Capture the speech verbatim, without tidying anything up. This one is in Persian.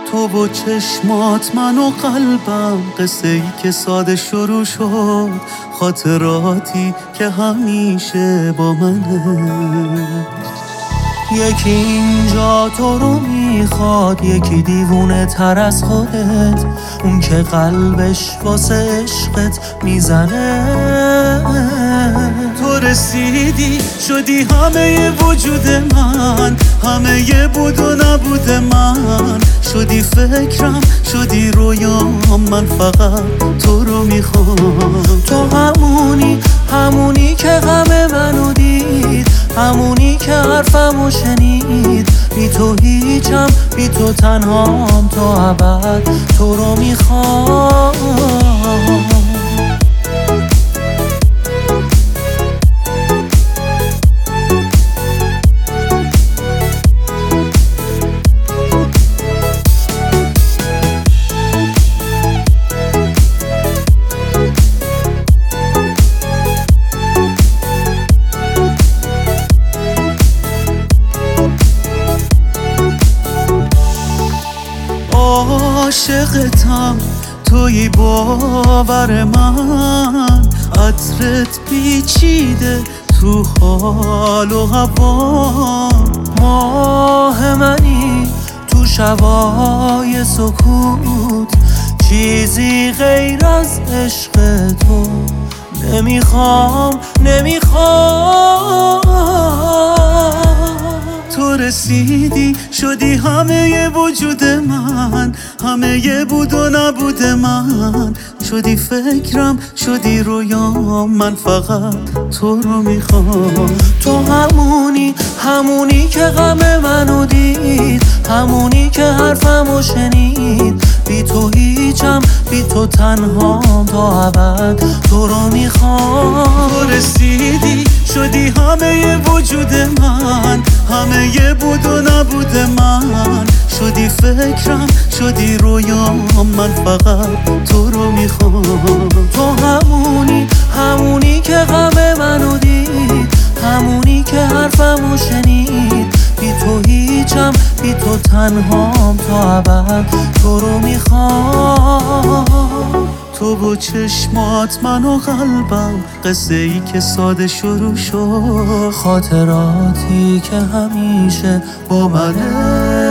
تو و چشمات من و قلبم، قصه ای که ساده شروع شد، خاطراتی که همیشه با منه. یکی اینجا تو رو میخواد، یکی دیوونه تر از خودت، اون که قلبش واسه عشقت میزنه. تو رسیدی شدی همه وجود من، همه یه بود و نبود من، شدی فکرم شدی رویام، من فقط تو رو میخوام. تو همونی همونی که غم منو دید، همونی که حرفمو شنید، بی تو هیچم بی تو تنهام، تا ابد تو رو میخوام. عاشقتم توی باور من، عطرت پیچیده تو حال و هوا، ماه منی تو شبای سکوت، چیزی غیر از عشق تو نمیخوام نمیخوام. تو رسیدی شدی همه ی وجود من، همه ی بود و نبود من، شدی فکرم شدی رویام، من فقط تو رو میخوام. تو همونی همونی که غم منو دید، همونی که حرفمو شنید، بی تو هیچم بی تو تنهام، تا ابد تو رو میخوام. تو رسیدی شدی همه ی وجود من، همه ی بود و نبود من، شدی فکرم شدی رویام، من فقط تو رو میخوام. تو همونی همونی که غم منو دید، همونی که حرفمو شنید، بی تو هیچم بی تو تنهام، تا ابد تو رو میخوام. تو با چشمات من و قلبم، قصه ای که ساده شروع شد، خاطراتی که همیشه با منه.